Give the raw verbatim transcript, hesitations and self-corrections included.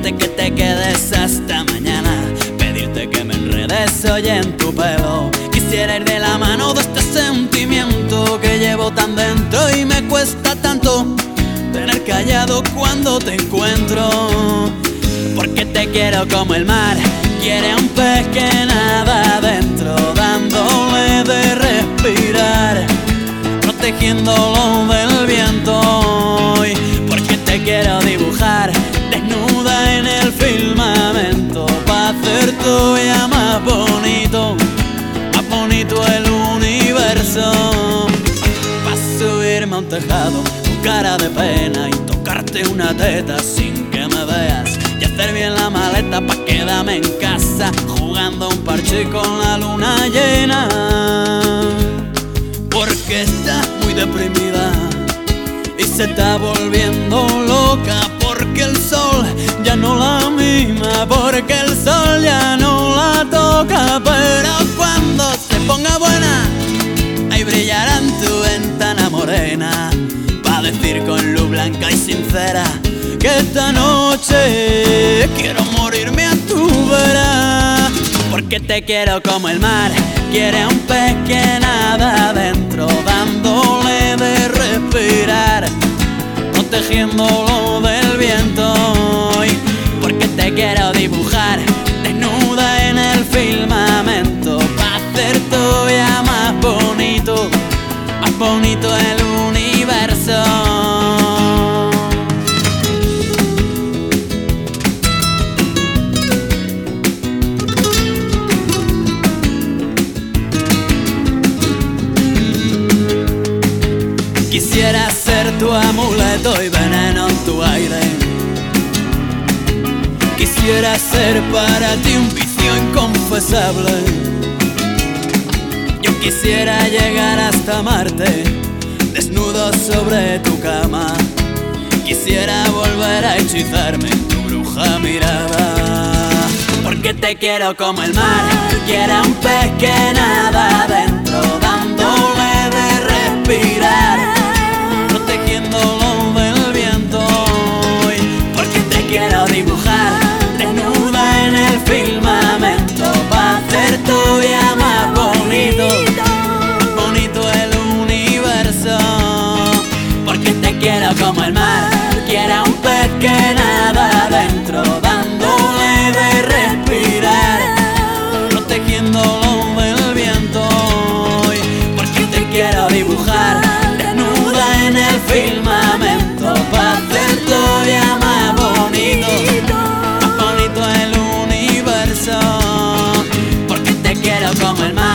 Decirte que te quedes hasta mañana, pedirte que me enredes hoy en tu pelo. Quisiera ir de la mano de este sentimiento que llevo tan dentro y me cuesta tanto tener callado cuando te encuentro. Porque te quiero como el mar quiere a un pez que nada adentro, dándole de respirar, protegiéndolo del viento. Y porque te quiero dibujar desnuda en el firmamento, pa' hacer todavía más bonito, más bonito el universo. Pa' subirme a un tejado con cara de pena y tocarte una teta sin que me veas, y hacer bien la maleta pa' quedarme en casa jugando un parche con la luna llena. Porque estás muy deprimida y se está volviendo loca, porque el sol ya no la mima, porque el sol ya no la toca. Pero cuando se ponga buena, ahí brillará en tu ventana morena, pa' decir con luz blanca y sincera que esta noche quiero morirme a tu vera. Porque te quiero como el mar quiere a un pez que nada adentro, dándole de respirar, protegiéndolo del viento. Y porque te quiero dibujar desnuda en el firmamento, pa' hacer todavía más bonito, más bonito el universo. Quisiera ser tu amuleto y veneno en tu aire. Quisiera ser para ti un vicio inconfesable. Yo quisiera llegar hasta Marte, desnudo sobre tu cama. Quisiera volver a hechizarme en tu bruja mirada. Porque te quiero como el mar quiere a un pez que nada adentro, dándole de respirar, protegiéndolo del viento. Y porque te quiero dibujar desnuda en el firmamento, pa' hacer todavía más bonito, más bonito el universo. Porque te quiero como el mar quiere a un pez que nada adentro, dándole de respirar, protegiéndolo del viento. Y porque te quiero dibujar desnuda en el firmamento, pa' hacer todavía más bonito, más bonito el universo. Porque te quiero como el mar